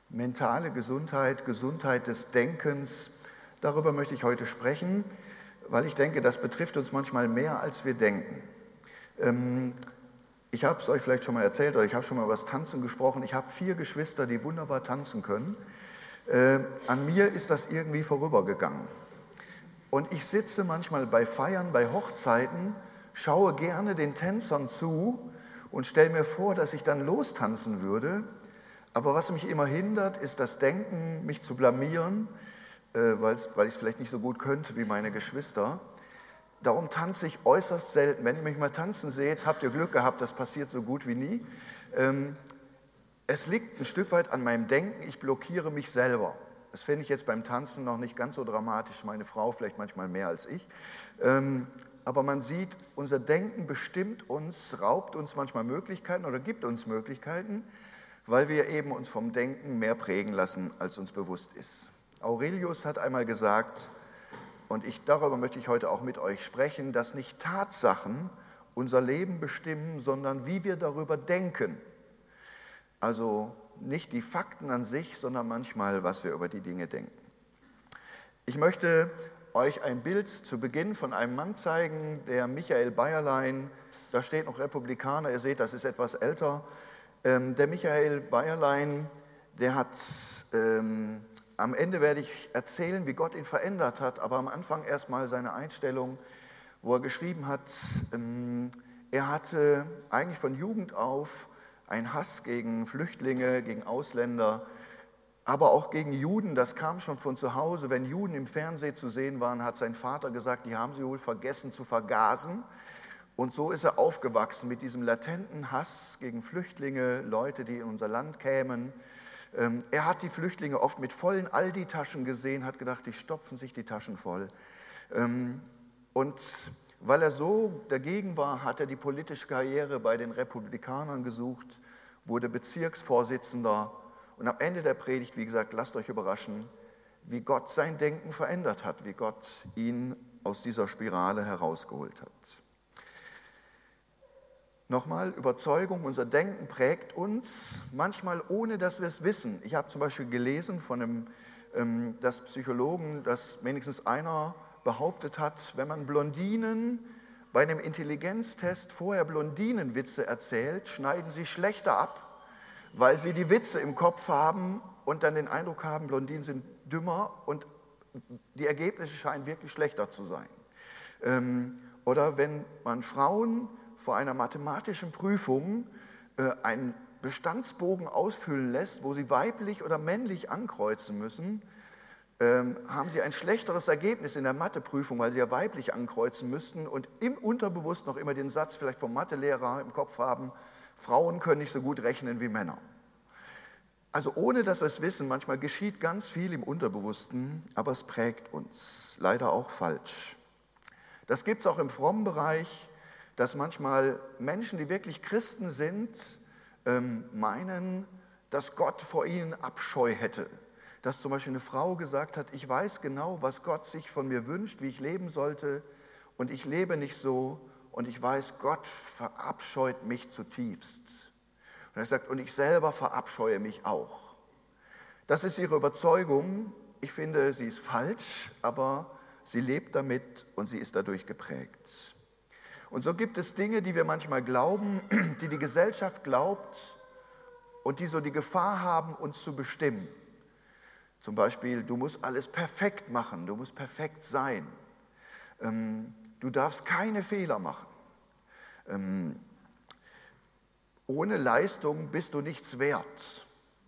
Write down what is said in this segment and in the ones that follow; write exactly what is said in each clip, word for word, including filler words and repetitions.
Mentale Gesundheit, Gesundheit des Denkens, darüber möchte ich heute sprechen, weil ich denke, das betrifft uns manchmal mehr, als wir denken. Ähm, ich habe es euch vielleicht schon mal erzählt oder ich habe schon mal über das Tanzen gesprochen. Ich habe vier Geschwister, die wunderbar tanzen können. Äh, an mir ist das irgendwie vorübergegangen. Und ich sitze manchmal bei Feiern, bei Hochzeiten, schaue gerne den Tänzern zu und stelle mir vor, dass ich dann lostanzen würde. Aber was mich immer hindert, ist das Denken, mich zu blamieren, äh, weil ich es vielleicht nicht so gut könnte wie meine Geschwister. Darum tanze ich äußerst selten. Wenn ihr mich mal tanzen seht, habt ihr Glück gehabt, das passiert so gut wie nie. Ähm, es liegt ein Stück weit an meinem Denken, ich blockiere mich selber. Das finde ich jetzt beim Tanzen noch nicht ganz so dramatisch, meine Frau vielleicht manchmal mehr als ich. Ähm, aber man sieht, unser Denken bestimmt uns, raubt uns manchmal Möglichkeiten oder gibt uns Möglichkeiten, weil wir eben uns vom Denken mehr prägen lassen, als uns bewusst ist. Aurelius hat einmal gesagt, und ich, darüber möchte ich heute auch mit euch sprechen, dass nicht Tatsachen unser Leben bestimmen, sondern wie wir darüber denken. Also nicht die Fakten an sich, sondern manchmal, was wir über die Dinge denken. Ich möchte euch ein Bild zu Beginn von einem Mann zeigen, der Michael Bayerlein, da steht noch Republikaner, ihr seht, das ist etwas älter. Ähm, der Michael Bayerlein, der hat, ähm, am Ende werde ich erzählen, wie Gott ihn verändert hat, aber am Anfang erstmal seine Einstellung, wo er geschrieben hat, ähm, er hatte eigentlich von Jugend auf einen Hass gegen Flüchtlinge, gegen Ausländer, aber auch gegen Juden, das kam schon von zu Hause. Wenn Juden im Fernsehen zu sehen waren, hat sein Vater gesagt, die haben sie wohl vergessen zu vergasen. Und so ist er aufgewachsen mit diesem latenten Hass gegen Flüchtlinge, Leute, die in unser Land kämen. Er hat die Flüchtlinge oft mit vollen Aldi-Taschen gesehen, hat gedacht, die stopfen sich die Taschen voll. Und weil er so dagegen war, hat er die politische Karriere bei den Republikanern gesucht, wurde Bezirksvorsitzender. Und am Ende der Predigt, wie gesagt, lasst euch überraschen, wie Gott sein Denken verändert hat, wie Gott ihn aus dieser Spirale herausgeholt hat. Nochmal, Überzeugung, unser Denken prägt uns, manchmal ohne, dass wir es wissen. Ich habe zum Beispiel gelesen von einem ähm, dass Psychologen, dass wenigstens einer behauptet hat, wenn man Blondinen bei einem Intelligenztest vorher Blondinenwitze erzählt, schneiden sie schlechter ab, weil sie die Witze im Kopf haben und dann den Eindruck haben, Blondinen sind dümmer und die Ergebnisse scheinen wirklich schlechter zu sein. Ähm, oder wenn man Frauen vor einer mathematischen Prüfung äh, einen Bestandsbogen ausfüllen lässt, wo sie weiblich oder männlich ankreuzen müssen, ähm, haben sie ein schlechteres Ergebnis in der Matheprüfung, weil sie ja weiblich ankreuzen müssten und im Unterbewusst noch immer den Satz vielleicht vom Mathelehrer im Kopf haben, Frauen können nicht so gut rechnen wie Männer. Also ohne, dass wir es wissen, manchmal geschieht ganz viel im Unterbewussten, aber es prägt uns, leider auch falsch. Das gibt es auch im frommen Bereich, dass manchmal Menschen, die wirklich Christen sind, meinen, dass Gott vor ihnen Abscheu hätte. Dass zum Beispiel eine Frau gesagt hat, ich weiß genau, was Gott sich von mir wünscht, wie ich leben sollte und ich lebe nicht so und ich weiß, Gott verabscheut mich zutiefst. Und er sagt, und ich selber verabscheue mich auch. Das ist ihre Überzeugung. Ich finde, sie ist falsch, aber sie lebt damit und sie ist dadurch geprägt. Und so gibt es Dinge, die wir manchmal glauben, die die Gesellschaft glaubt und die so die Gefahr haben, uns zu bestimmen. Zum Beispiel, du musst alles perfekt machen, du musst perfekt sein. Du darfst keine Fehler machen. Ohne Leistung bist du nichts wert.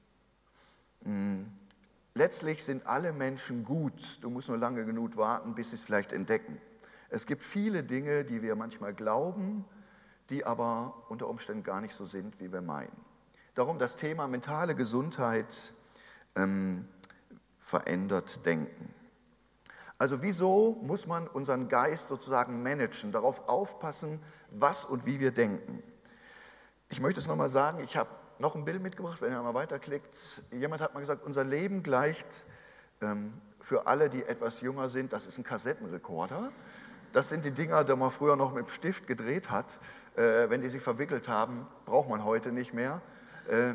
Letztlich sind alle Menschen gut, du musst nur lange genug warten, bis sie es vielleicht entdecken. Es gibt viele Dinge, die wir manchmal glauben, die aber unter Umständen gar nicht so sind, wie wir meinen. Darum das Thema mentale Gesundheit ähm, verändert Denken. Also wieso muss man unseren Geist sozusagen managen, darauf aufpassen, was und wie wir denken? Ich möchte es nochmal sagen, ich habe noch ein Bild mitgebracht, wenn ihr mal weiterklickt. Jemand hat mal gesagt, unser Leben gleicht ähm, für alle, die etwas jünger sind, das ist ein Kassettenrekorder. Das sind die Dinger, die man früher noch mit dem Stift gedreht hat. Äh, wenn die sich verwickelt haben, braucht man heute nicht mehr. Äh,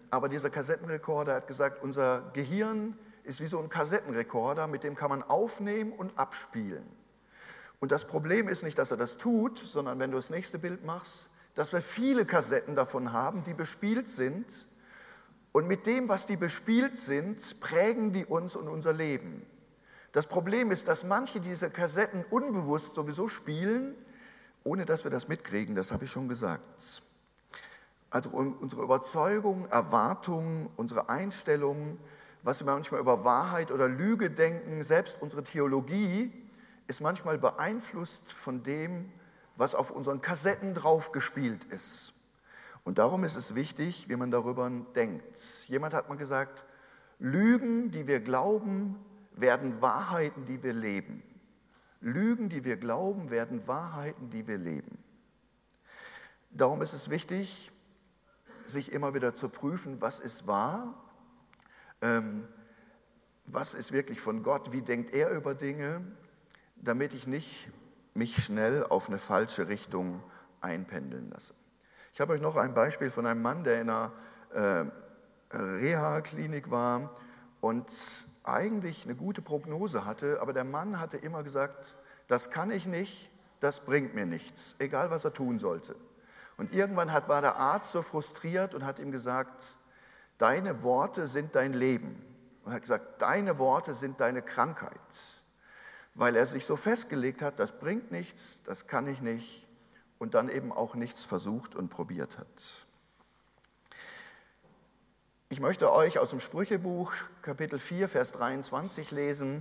aber dieser Kassettenrekorder hat gesagt, unser Gehirn ist wie so ein Kassettenrekorder, mit dem kann man aufnehmen und abspielen. Und das Problem ist nicht, dass er das tut, sondern wenn du das nächste Bild machst, dass wir viele Kassetten davon haben, die bespielt sind. Und mit dem, was die bespielt sind, prägen die uns und unser Leben. Das Problem ist, dass manche dieser Kassetten unbewusst sowieso spielen, ohne dass wir das mitkriegen, das habe ich schon gesagt. Also unsere Überzeugung, Erwartungen, unsere Einstellungen, was wir manchmal über Wahrheit oder Lüge denken, selbst unsere Theologie ist manchmal beeinflusst von dem, was auf unseren Kassetten drauf gespielt ist. Und darum ist es wichtig, wie man darüber denkt. Jemand hat mal gesagt, Lügen, die wir glauben, werden Wahrheiten, die wir leben. Lügen, die wir glauben, werden Wahrheiten, die wir leben. Darum ist es wichtig, sich immer wieder zu prüfen, was ist wahr, ähm, was ist wirklich von Gott, wie denkt er über Dinge, damit ich nicht mich schnell auf eine falsche Richtung einpendeln lasse. Ich habe euch noch ein Beispiel von einem Mann, der in einer äh, Reha-Klinik war und eigentlich eine gute Prognose hatte, aber der Mann hatte immer gesagt, das kann ich nicht, das bringt mir nichts, egal was er tun sollte. Und irgendwann hat, war der Arzt so frustriert und hat ihm gesagt, deine Worte sind dein Leben. Und hat gesagt, deine Worte sind deine Krankheit. Weil er sich so festgelegt hat, das bringt nichts, das kann ich nicht und dann eben auch nichts versucht und probiert hat. Ich möchte euch aus dem Sprüchebuch Kapitel vier, Vers dreiundzwanzig lesen.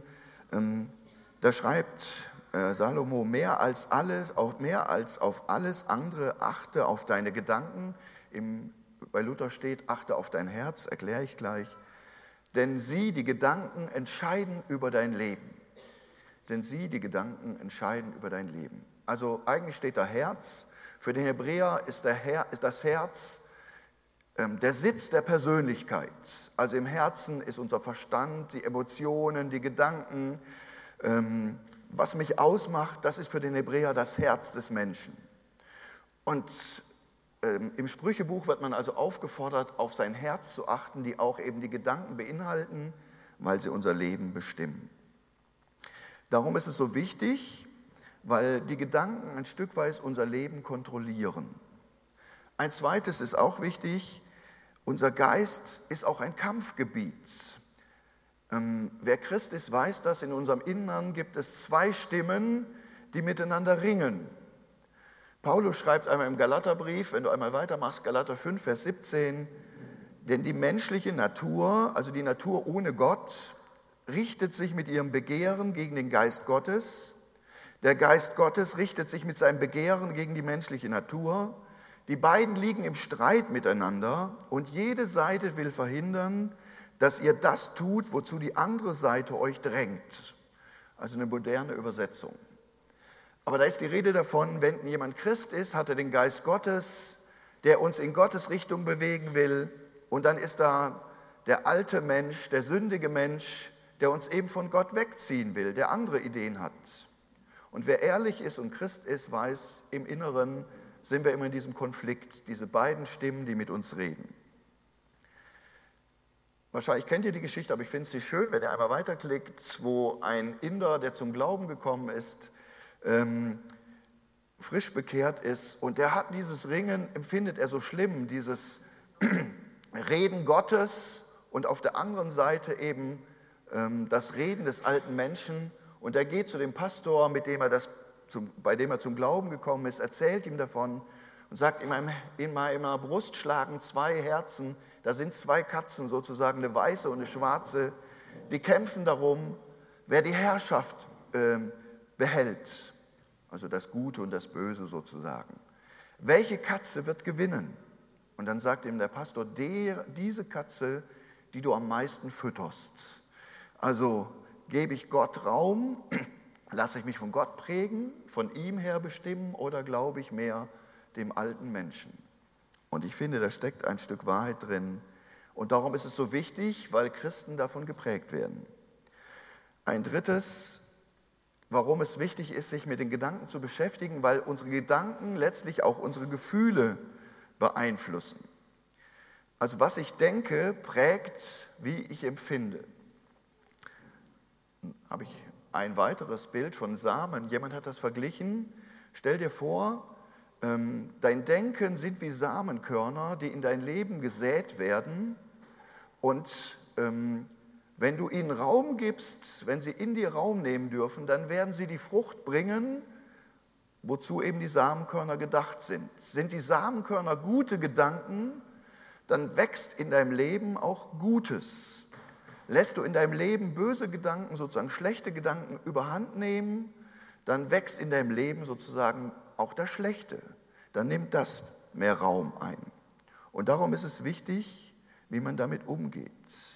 Da schreibt Salomo, mehr als alles, auf mehr als auf alles andere achte auf deine Gedanken. Im, bei Luther steht, achte auf dein Herz, erkläre ich gleich. Denn sie, die Gedanken, entscheiden über dein Leben. Denn sie, die Gedanken, entscheiden über dein Leben. Also eigentlich steht da Herz. Für den Hebräer ist, der Her- ist das Herz ähm, der Sitz der Persönlichkeit. Also im Herzen ist unser Verstand, die Emotionen, die Gedanken. Ähm, was mich ausmacht, das ist für den Hebräer das Herz des Menschen. Und ähm, im Sprüchebuch wird man also aufgefordert, auf sein Herz zu achten, die auch eben die Gedanken beinhalten, weil sie unser Leben bestimmen. Darum ist es so wichtig, weil die Gedanken ein Stück weit unser Leben kontrollieren. Ein zweites ist auch wichtig, unser Geist ist auch ein Kampfgebiet. Ähm, wer Christ ist, weiß das, in unserem Innern gibt es zwei Stimmen, die miteinander ringen. Paulus schreibt einmal im Galaterbrief, wenn du einmal weitermachst, Galater fünf, Vers siebzehn, denn die menschliche Natur, also die Natur ohne Gott, richtet sich mit ihrem Begehren gegen den Geist Gottes. Der Geist Gottes richtet sich mit seinem Begehren gegen die menschliche Natur. Die beiden liegen im Streit miteinander und jede Seite will verhindern, dass ihr das tut, wozu die andere Seite euch drängt. Also eine moderne Übersetzung. Aber da ist die Rede davon, wenn jemand Christ ist, hat er den Geist Gottes, der uns in Gottes Richtung bewegen will. Und dann ist da der alte Mensch, der sündige Mensch, der uns eben von Gott wegziehen will, der andere Ideen hat. Und wer ehrlich ist und Christ ist, weiß, im Inneren sind wir immer in diesem Konflikt, diese beiden Stimmen, die mit uns reden. Wahrscheinlich kennt ihr die Geschichte, aber ich finde sie schön, wenn ihr einmal weiterklickt, wo ein Inder, der zum Glauben gekommen ist, ähm, frisch bekehrt ist und der hat dieses Ringen, empfindet er so schlimm, dieses Reden Gottes und auf der anderen Seite eben das Reden des alten Menschen und er geht zu dem Pastor, mit dem er das, zum, bei dem er zum Glauben gekommen ist, erzählt ihm davon und sagt, in, meinem, in meiner Brust schlagen zwei Herzen, da sind zwei Katzen sozusagen, eine weiße und eine schwarze, die kämpfen darum, wer die Herrschaft äh, behält, also das Gute und das Böse sozusagen. Welche Katze wird gewinnen? Und dann sagt ihm der Pastor, der, diese Katze, die du am meisten fütterst. Also gebe ich Gott Raum, lasse ich mich von Gott prägen, von ihm her bestimmen oder glaube ich mehr dem alten Menschen? Und ich finde, da steckt ein Stück Wahrheit drin. Und darum ist es so wichtig, weil Christen davon geprägt werden. Ein drittes, warum es wichtig ist, sich mit den Gedanken zu beschäftigen, weil unsere Gedanken letztlich auch unsere Gefühle beeinflussen. Also was ich denke, prägt, wie ich empfinde. Habe ich ein weiteres Bild von Samen. Jemand hat das verglichen. Stell dir vor, dein Denken sind wie Samenkörner, die in dein Leben gesät werden. Und wenn du ihnen Raum gibst, wenn sie in dir Raum nehmen dürfen, dann werden sie die Frucht bringen, wozu eben die Samenkörner gedacht sind. Sind die Samenkörner gute Gedanken, dann wächst in deinem Leben auch Gutes. Lässt du in deinem Leben böse Gedanken, sozusagen schlechte Gedanken überhand nehmen, dann wächst in deinem Leben sozusagen auch das Schlechte. Dann nimmt das mehr Raum ein. Und darum ist es wichtig, wie man damit umgeht.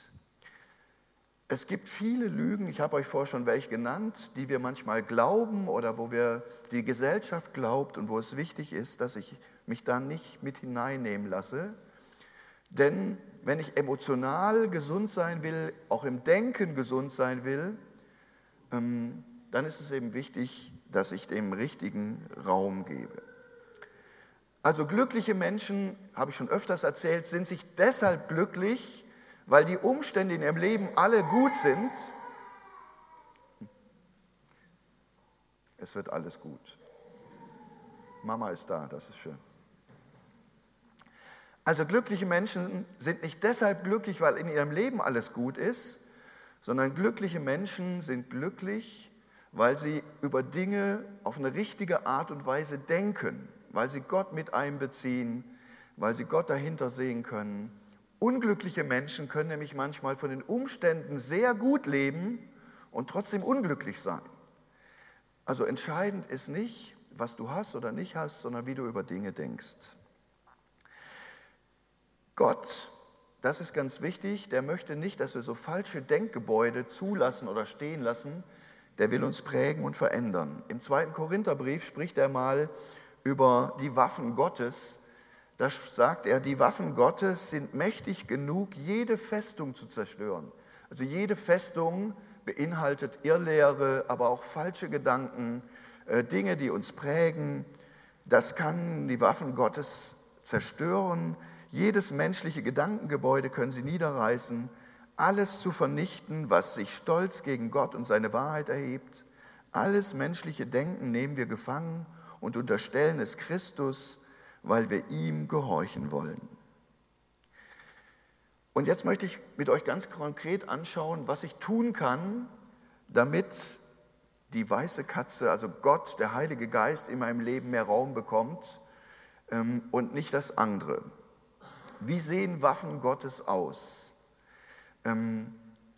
Es gibt viele Lügen, ich habe euch vorher schon welche genannt, die wir manchmal glauben oder wo wir die Gesellschaft glaubt und wo es wichtig ist, dass ich mich da nicht mit hineinnehmen lasse. Denn wenn ich emotional gesund sein will, auch im Denken gesund sein will, dann ist es eben wichtig, dass ich dem richtigen Raum gebe. Also glückliche Menschen, habe ich schon öfters erzählt, sind sich deshalb glücklich, weil die Umstände in ihrem Leben alle gut sind. Es wird alles gut. Mama ist da, das ist schön. Also glückliche Menschen sind nicht deshalb glücklich, weil in ihrem Leben alles gut ist, sondern glückliche Menschen sind glücklich, weil sie über Dinge auf eine richtige Art und Weise denken, weil sie Gott mit einbeziehen, weil sie Gott dahinter sehen können. Unglückliche Menschen können nämlich manchmal von den Umständen sehr gut leben und trotzdem unglücklich sein. Also entscheidend ist nicht, was du hast oder nicht hast, sondern wie du über Dinge denkst. Gott, das ist ganz wichtig, der möchte nicht, dass wir so falsche Denkgebäude zulassen oder stehen lassen. Der will uns prägen und verändern. Im zweiten Korintherbrief spricht er mal über die Waffen Gottes. Da sagt er, die Waffen Gottes sind mächtig genug, jede Festung zu zerstören. Also jede Festung beinhaltet Irrlehre, aber auch falsche Gedanken, Dinge, die uns prägen. Das kann die Waffen Gottes zerstören. Jedes menschliche Gedankengebäude können sie niederreißen, alles zu vernichten, was sich stolz gegen Gott und seine Wahrheit erhebt. Alles menschliche Denken nehmen wir gefangen und unterstellen es Christus, weil wir ihm gehorchen wollen. Und jetzt möchte ich mit euch ganz konkret anschauen, was ich tun kann, damit die weiße Katze, also Gott, der Heilige Geist, in meinem Leben mehr Raum bekommt ähm, und nicht das andere. Wie sehen Waffen Gottes aus? Ähm,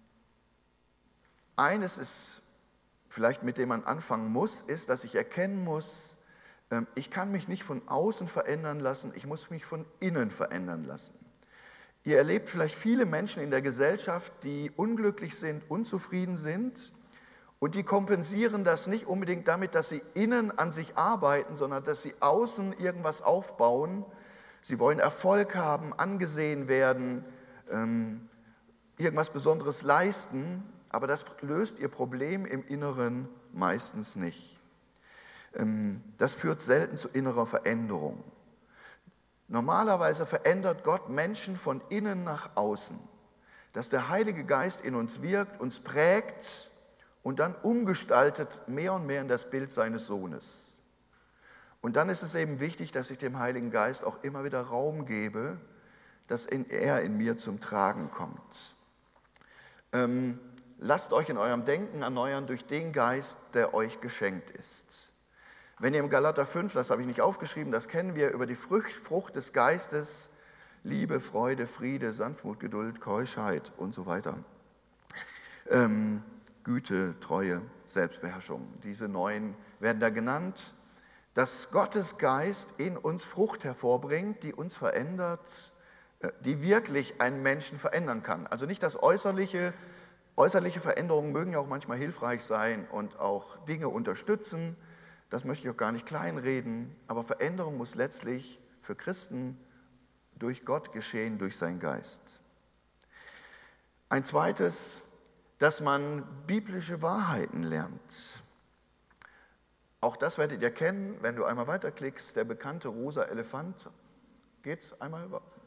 eines ist vielleicht, mit dem man anfangen muss, ist, dass ich erkennen muss, ähm, ich kann mich nicht von außen verändern lassen, ich muss mich von innen verändern lassen. Ihr erlebt vielleicht viele Menschen in der Gesellschaft, die unglücklich sind, unzufrieden sind und die kompensieren das nicht unbedingt damit, dass sie innen an sich arbeiten, sondern dass sie außen irgendwas aufbauen. Sie wollen Erfolg haben, angesehen werden, ähm, irgendwas Besonderes leisten, aber das löst ihr Problem im Inneren meistens nicht. Ähm, das führt selten zu innerer Veränderung. Normalerweise verändert Gott Menschen von innen nach außen, dass der Heilige Geist in uns wirkt, uns prägt und dann umgestaltet mehr und mehr in das Bild seines Sohnes. Und dann ist es eben wichtig, dass ich dem Heiligen Geist auch immer wieder Raum gebe, dass er in mir zum Tragen kommt. Ähm, lasst euch in eurem Denken erneuern durch den Geist, der euch geschenkt ist. Wenn ihr im Galater fünf, das habe ich nicht aufgeschrieben, das kennen wir, über die Frucht, Frucht des Geistes, Liebe, Freude, Friede, Sanftmut, Geduld, Keuschheit und so weiter. Ähm, Güte, Treue, Selbstbeherrschung. Diese neun werden da genannt. Dass Gottes Geist in uns Frucht hervorbringt, die uns verändert, die wirklich einen Menschen verändern kann. Also nicht das Äußerliche. Äußerliche Veränderungen mögen ja auch manchmal hilfreich sein und auch Dinge unterstützen. Das möchte ich auch gar nicht kleinreden. Aber Veränderung muss letztlich für Christen durch Gott geschehen, durch seinen Geist. Ein zweites, dass man biblische Wahrheiten lernt. Auch das werdet ihr kennen, wenn du einmal weiterklickst, der bekannte rosa Elefant. Geht's einmal?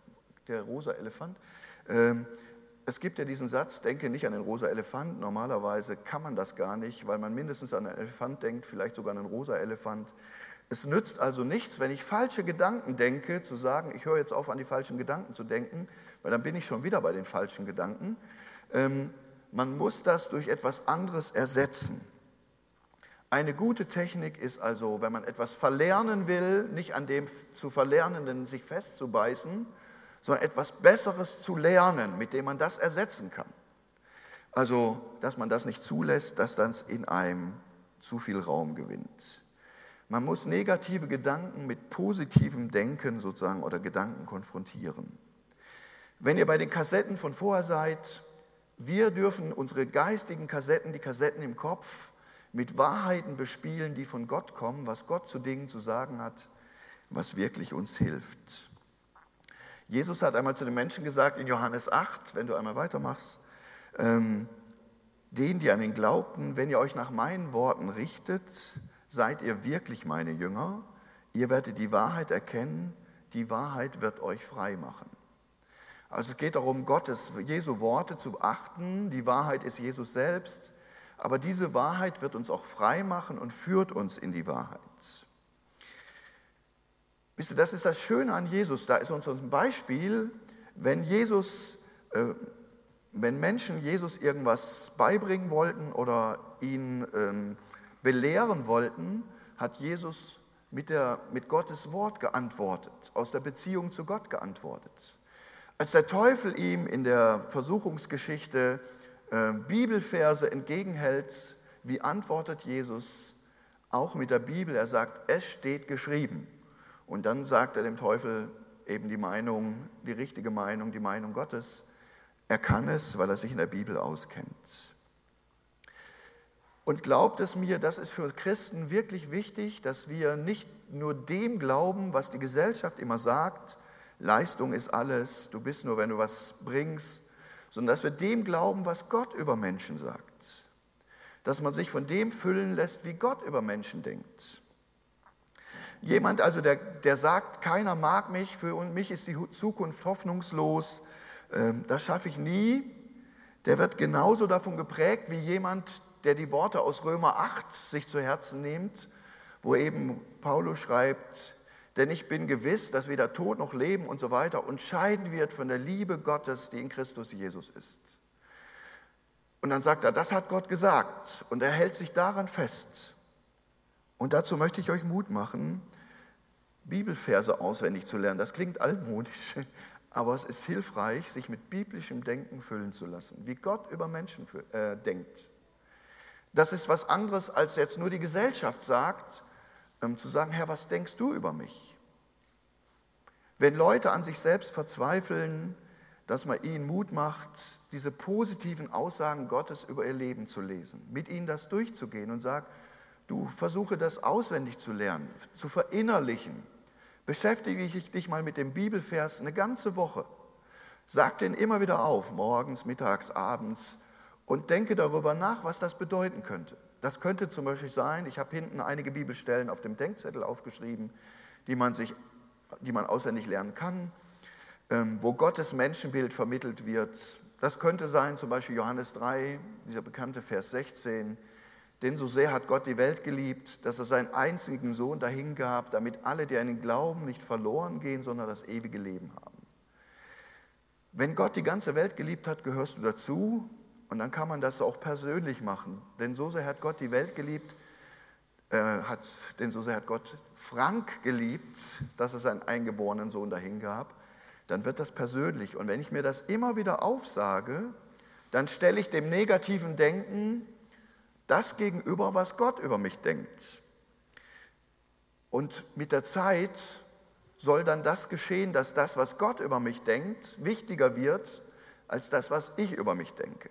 der rosa Elefant. Ähm, es gibt ja diesen Satz, denke nicht an den rosa Elefant. Normalerweise kann man das gar nicht, weil man mindestens an einen Elefant denkt, vielleicht sogar an einen rosa Elefant. Es nützt also nichts, wenn ich falsche Gedanken denke, zu sagen, ich höre jetzt auf, an die falschen Gedanken zu denken, weil dann bin ich schon wieder bei den falschen Gedanken. Ähm, man muss das durch etwas anderes ersetzen. Eine gute Technik ist also, wenn man etwas verlernen will, nicht an dem zu Verlernenden sich festzubeißen, sondern etwas Besseres zu lernen, mit dem man das ersetzen kann. Also, dass man das nicht zulässt, dass das in einem zu viel Raum gewinnt. Man muss negative Gedanken mit positivem Denken sozusagen oder Gedanken konfrontieren. Wenn ihr bei den Kassetten von vorher seid, wir dürfen unsere geistigen Kassetten, die Kassetten im Kopf, mit Wahrheiten bespielen, die von Gott kommen, was Gott zu Dingen zu sagen hat, was wirklich uns hilft. Jesus hat einmal zu den Menschen gesagt in Johannes acht, wenn du einmal weitermachst, ähm, denen, die an ihn glaubten, wenn ihr euch nach meinen Worten richtet, seid ihr wirklich meine Jünger, ihr werdet die Wahrheit erkennen, die Wahrheit wird euch frei machen. Also es geht darum, Gottes, Jesu Worte zu beachten, die Wahrheit ist Jesus selbst, aber diese Wahrheit wird uns auch frei machen und führt uns in die Wahrheit. Wisst ihr, das ist das Schöne an Jesus, da ist uns ein Beispiel, wenn Jesus, äh, wenn Menschen Jesus irgendwas beibringen wollten oder ihn ähm, belehren wollten, hat Jesus mit, der, mit Gottes Wort geantwortet, aus der Beziehung zu Gott geantwortet. Als der Teufel ihm in der Versuchungsgeschichte äh, Bibelverse entgegenhält, wie antwortet Jesus auch mit der Bibel? Er sagt, es steht geschrieben. Und dann sagt er dem Teufel eben die Meinung, die richtige Meinung, die Meinung Gottes. Er kann es, weil er sich in der Bibel auskennt. Und glaubt es mir, das ist für Christen wirklich wichtig, dass wir nicht nur dem glauben, was die Gesellschaft immer sagt, Leistung ist alles, du bist nur, wenn du was bringst, sondern dass wir dem glauben, was Gott über Menschen sagt. Dass man sich von dem füllen lässt, wie Gott über Menschen denkt. Jemand also, der, der sagt, keiner mag mich, für mich ist die Zukunft hoffnungslos, das schaffe ich nie, der wird genauso davon geprägt wie jemand, der die Worte aus Römer acht sich zu Herzen nimmt, wo eben Paulus schreibt, denn ich bin gewiss, dass weder Tod noch Leben und so weiter uns scheiden wird von der Liebe Gottes, die in Christus Jesus ist. Und dann sagt er, das hat Gott gesagt und er hält sich daran fest. Und dazu möchte ich euch Mut machen, Bibelverse auswendig zu lernen. Das klingt altmodisch, aber es ist hilfreich, sich mit biblischem Denken füllen zu lassen, wie Gott über Menschen äh, denkt. Das ist was anderes, als jetzt nur die Gesellschaft sagt, ähm, zu sagen, Herr, was denkst du über mich? Wenn Leute an sich selbst verzweifeln, dass man ihnen Mut macht, diese positiven Aussagen Gottes über ihr Leben zu lesen, mit ihnen das durchzugehen und sagt, du versuche das auswendig zu lernen, zu verinnerlichen. Beschäftige dich mal mit dem Bibelvers eine ganze Woche. Sag den immer wieder auf, morgens, mittags, abends und denke darüber nach, was das bedeuten könnte. Das könnte zum Beispiel sein, ich habe hinten einige Bibelstellen auf dem Denkzettel aufgeschrieben, die man, sich, die man auswendig lernen kann, wo Gottes Menschenbild vermittelt wird. Das könnte sein, zum Beispiel Johannes drei, dieser bekannte Vers sechzehn, denn so sehr hat Gott die Welt geliebt, dass er seinen einzigen Sohn dahingab, damit alle, die an ihn glauben, nicht verloren gehen, sondern das ewige Leben haben. Wenn Gott die ganze Welt geliebt hat, gehörst du dazu und dann kann man das auch persönlich machen. Denn so sehr hat Gott die Welt geliebt, äh, hat, denn so sehr hat Gott Frank geliebt, dass er seinen eingeborenen Sohn dahingab, dann wird das persönlich. Und wenn ich mir das immer wieder aufsage, dann stelle ich dem negativen Denken das gegenüber, was Gott über mich denkt. Und mit der Zeit soll dann das geschehen, dass das, was Gott über mich denkt, wichtiger wird als das, was ich über mich denke.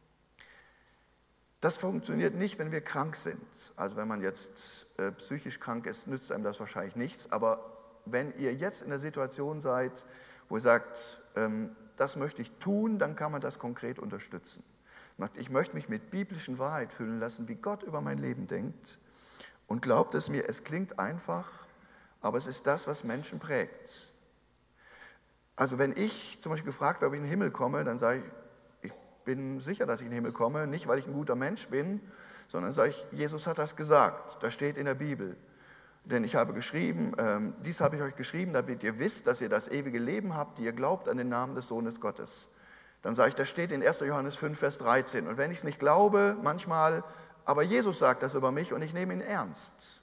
Das funktioniert nicht, wenn wir krank sind. Also wenn man jetzt äh, psychisch krank ist, nützt einem das wahrscheinlich nichts. Aber wenn ihr jetzt in der Situation seid, wo ihr sagt, ähm, das möchte ich tun, dann kann man das konkret unterstützen. Ich möchte mich mit biblischen Wahrheit füllen lassen, wie Gott über mein Leben denkt. Und glaubt es mir, es klingt einfach, aber es ist das, was Menschen prägt. Also wenn ich zum Beispiel gefragt werde, ob ich in den Himmel komme, dann sage ich, ich bin sicher, dass ich in den Himmel komme, nicht weil ich ein guter Mensch bin, sondern sage ich, Jesus hat das gesagt, das steht in der Bibel. Denn ich habe geschrieben, ähm, dies habe ich euch geschrieben, damit ihr wisst, dass ihr das ewige Leben habt, die ihr glaubt an den Namen des Sohnes Gottes. Dann sage ich, das steht in erster Johannes fünf, Vers dreizehn. Und wenn ich es nicht glaube, manchmal, aber Jesus sagt das über mich und ich nehme ihn ernst.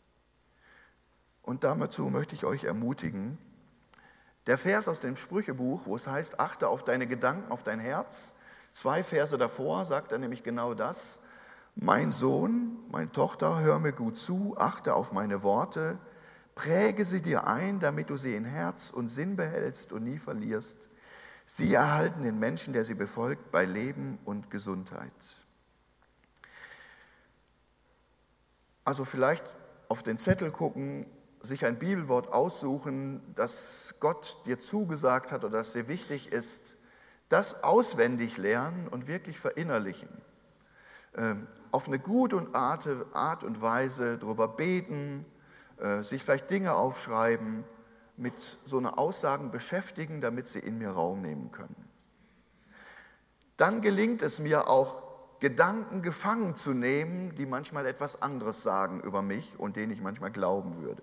Und dazu möchte ich euch ermutigen, der Vers aus dem Sprüchebuch, wo es heißt, achte auf deine Gedanken, auf dein Herz, zwei Verse davor sagt er nämlich genau das. Mein Sohn, meine Tochter, hör mir gut zu, achte auf meine Worte, präge sie dir ein, damit du sie in Herz und Sinn behältst und nie verlierst. Sie erhalten den Menschen, der sie befolgt, bei Leben und Gesundheit. Also vielleicht auf den Zettel gucken, sich ein Bibelwort aussuchen, das Gott dir zugesagt hat oder das dir wichtig ist, das auswendig lernen und wirklich verinnerlichen. Auf eine gute Art und Weise darüber beten, sich vielleicht Dinge aufschreiben, mit so einer Aussagen beschäftigen, damit sie in mir Raum nehmen können. Dann gelingt es mir auch, Gedanken gefangen zu nehmen, die manchmal etwas anderes sagen über mich und denen ich manchmal glauben würde.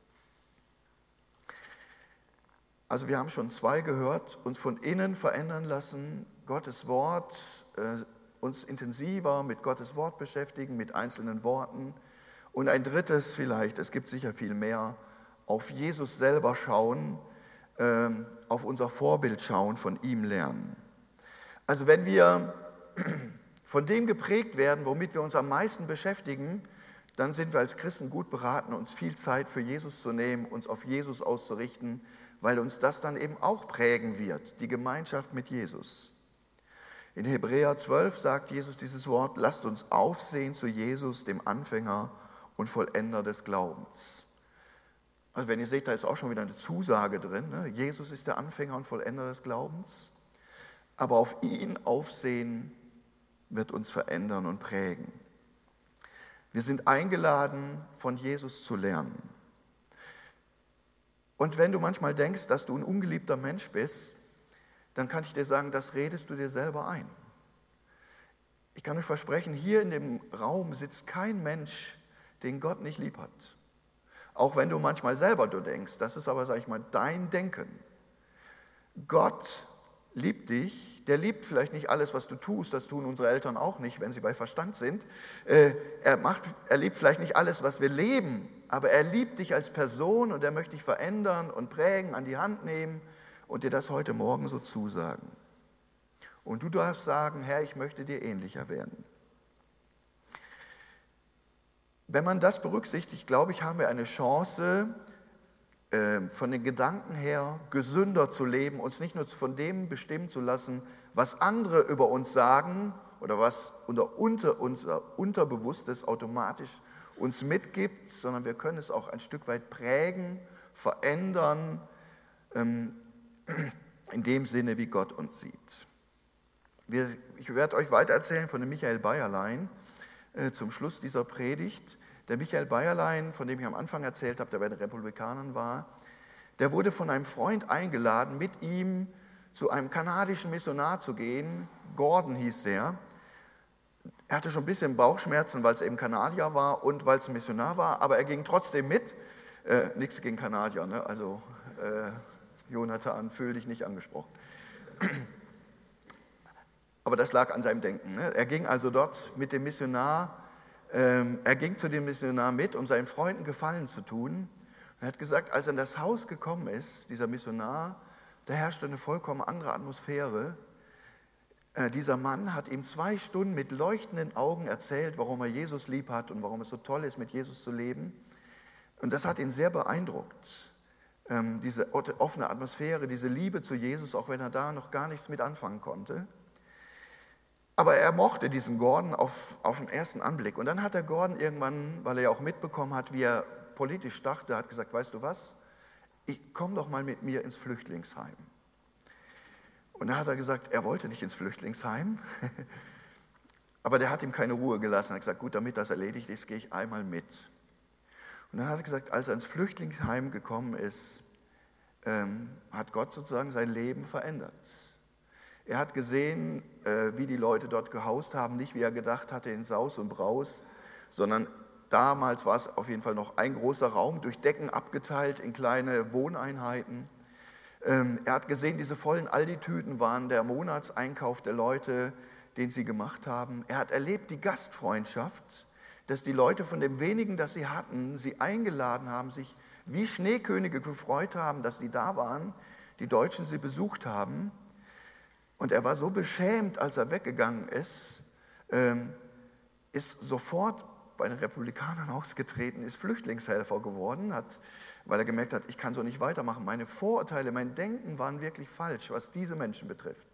Also wir haben schon zwei gehört, uns von innen verändern lassen, Gottes Wort, äh, uns intensiver mit Gottes Wort beschäftigen, mit einzelnen Worten. Und ein drittes vielleicht, es gibt sicher viel mehr, auf Jesus selber schauen, äh, auf unser Vorbild schauen, von ihm lernen. Also wenn wir von dem geprägt werden, womit wir uns am meisten beschäftigen, dann sind wir als Christen gut beraten, uns viel Zeit für Jesus zu nehmen, uns auf Jesus auszurichten, weil uns das dann eben auch prägen wird, die Gemeinschaft mit Jesus. In Hebräer zwölf sagt Jesus dieses Wort, lasst uns aufsehen zu Jesus, dem Anfänger und Vollender des Glaubens. Also wenn ihr seht, da ist auch schon wieder eine Zusage drin, ne? Jesus ist der Anfänger und Vollender des Glaubens, aber auf ihn aufsehen wird uns verändern und prägen. Wir sind eingeladen, von Jesus zu lernen. Und wenn du manchmal denkst, dass du ein ungeliebter Mensch bist, dann kann ich dir sagen, das redest du dir selber ein. Ich kann euch versprechen, hier in dem Raum sitzt kein Mensch, den Gott nicht lieb hat. Auch wenn du manchmal selber du denkst, das ist aber, sag ich mal, dein Denken. Gott liebt dich, der liebt vielleicht nicht alles, was du tust, das tun unsere Eltern auch nicht, wenn sie bei Verstand sind. Er, macht, er liebt vielleicht nicht alles, was wir leben, aber er liebt dich als Person und er möchte dich verändern und prägen, an die Hand nehmen und dir das heute Morgen so zusagen. Und du darfst sagen, Herr, ich möchte dir ähnlicher werden. Wenn man das berücksichtigt, glaube ich, haben wir eine Chance, von den Gedanken her gesünder zu leben, uns nicht nur von dem bestimmen zu lassen, was andere über uns sagen oder was unter, unter unser Unterbewusstes automatisch uns mitgibt, sondern wir können es auch ein Stück weit prägen, verändern, in dem Sinne, wie Gott uns sieht. Wir, ich werde euch weiter erzählen von dem Michael Bayerlein äh, zum Schluss dieser Predigt. Der Michael Bayerlein, von dem ich am Anfang erzählt habe, der bei den Republikanern war, der wurde von einem Freund eingeladen, mit ihm zu einem kanadischen Missionar zu gehen. Gordon hieß der. Er hatte schon ein bisschen Bauchschmerzen, weil es eben Kanadier war und weil es ein Missionar war, aber er ging trotzdem mit. Äh, nichts gegen Kanadier, ne? Also äh, Jonathan, fühl dich nicht angesprochen. Aber das lag an seinem Denken. Ne? Er ging also dort mit dem Missionar, ähm, er ging zu dem Missionar mit, um seinen Freunden Gefallen zu tun. Er hat gesagt, als er in das Haus gekommen ist, dieser Missionar, da herrschte eine vollkommen andere Atmosphäre. Äh, dieser Mann hat ihm zwei Stunden mit leuchtenden Augen erzählt, warum er Jesus lieb hat und warum es so toll ist, mit Jesus zu leben. Und das hat ihn sehr beeindruckt. Ähm, diese offene Atmosphäre, diese Liebe zu Jesus, auch wenn er da noch gar nichts mit anfangen konnte. Aber er mochte diesen Gordon auf, auf den ersten Anblick. Und dann hat der Gordon irgendwann, weil er ja auch mitbekommen hat, wie er politisch dachte, hat gesagt, weißt du was, ich komm doch mal mit mir ins Flüchtlingsheim. Und dann hat er gesagt, er wollte nicht ins Flüchtlingsheim, aber der hat ihm keine Ruhe gelassen. Er hat gesagt, gut, damit das erledigt ist, gehe ich einmal mit. Und dann hat er gesagt, als er ins Flüchtlingsheim gekommen ist, ähm, hat Gott sozusagen sein Leben verändert. Er hat gesehen, äh, wie die Leute dort gehaust haben, nicht wie er gedacht hatte in Saus und Braus, sondern damals war es auf jeden Fall noch ein großer Raum, durch Decken abgeteilt in kleine Wohneinheiten. Ähm, er hat gesehen, diese vollen Aldi-Tüten waren der Monatseinkauf der Leute, den sie gemacht haben. Er hat erlebt die Gastfreundschaft, dass die Leute von dem wenigen, das sie hatten, sie eingeladen haben, sich wie Schneekönige gefreut haben, dass sie da waren, die Deutschen sie besucht haben. Und er war so beschämt, als er weggegangen ist, ähm, ist sofort bei den Republikanern ausgetreten, ist Flüchtlingshelfer geworden, hat, weil er gemerkt hat, ich kann so nicht weitermachen. Meine Vorurteile, mein Denken waren wirklich falsch, was diese Menschen betrifft.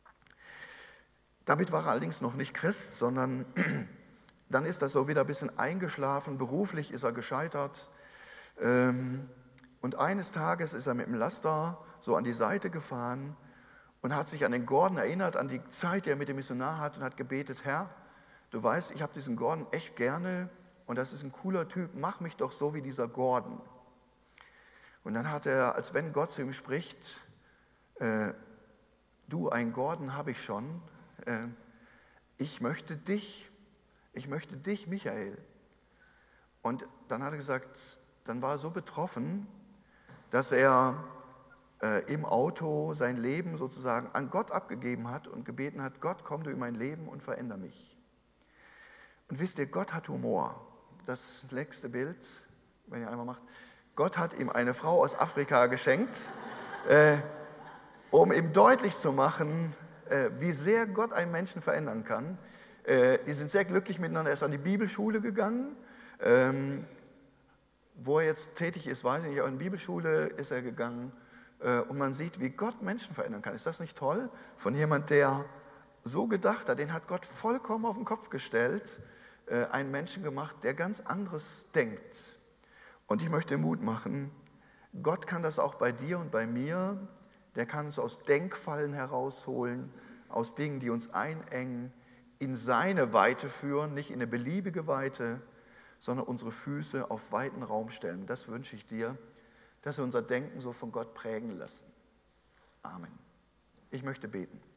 Damit war er allerdings noch nicht Christ, sondern dann ist er so wieder ein bisschen eingeschlafen, beruflich ist er gescheitert. Und eines Tages ist er mit dem Laster so an die Seite gefahren und hat sich an den Gordon erinnert, an die Zeit, die er mit dem Missionar hat und hat gebetet, Herr, du weißt, ich habe diesen Gordon echt gerne und das ist ein cooler Typ, mach mich doch so wie dieser Gordon. Und dann hat er, als wenn Gott zu ihm spricht, äh, du, ein Gordon habe ich schon, äh, ich möchte dich, ich möchte dich, Michael. Und dann hat er gesagt, dann war er so betroffen, dass er äh, im Auto sein Leben sozusagen an Gott abgegeben hat und gebeten hat, Gott, komm du in mein Leben und veränder mich. Und wisst ihr, Gott hat Humor. Das nächste Bild, wenn ihr einmal macht. Gott hat ihm eine Frau aus Afrika geschenkt, äh, um ihm deutlich zu machen, äh, wie sehr Gott einen Menschen verändern kann. Äh, die sind sehr glücklich miteinander. Er ist an die Bibelschule gegangen. Ähm, wo er jetzt tätig ist, weiß ich nicht, aber in die Bibelschule ist er gegangen. Äh, und man sieht, wie Gott Menschen verändern kann. Ist das nicht toll? Von jemand, der so gedacht hat, den hat Gott vollkommen auf den Kopf gestellt, einen Menschen gemacht, der ganz anderes denkt. Und ich möchte Mut machen, Gott kann das auch bei dir und bei mir, der kann uns aus Denkfallen herausholen, aus Dingen, die uns einengen, in seine Weite führen, nicht in eine beliebige Weite, sondern unsere Füße auf weiten Raum stellen. Das wünsche ich dir, dass wir unser Denken so von Gott prägen lassen. Amen. Ich möchte beten.